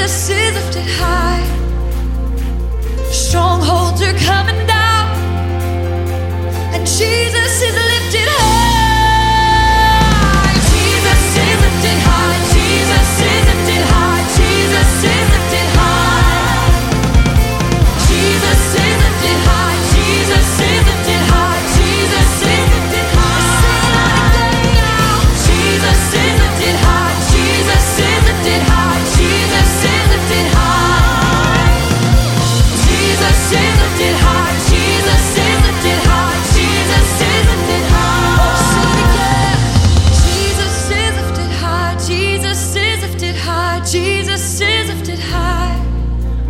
Jesus is lifted high. Strongholds are coming down, and Jesus is lifted high. Jesus is lifted high. Jesus is lifted high. Jesus is lifted high. Jesus is lifted high. Jesus is lifted high. Jesus is lifted high. Jesus is lifted high. Jesus is lifted high. Jesus is lifted high. Jesus is lifted high. Jesus is lifted high. Jesus is lifted high. Jesus is lifted high. Jesus is lifted high. Jesus is lifted high.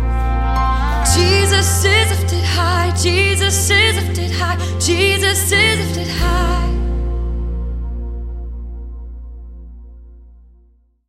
Jesus is lifted high. Jesus is lifted high. Jesus is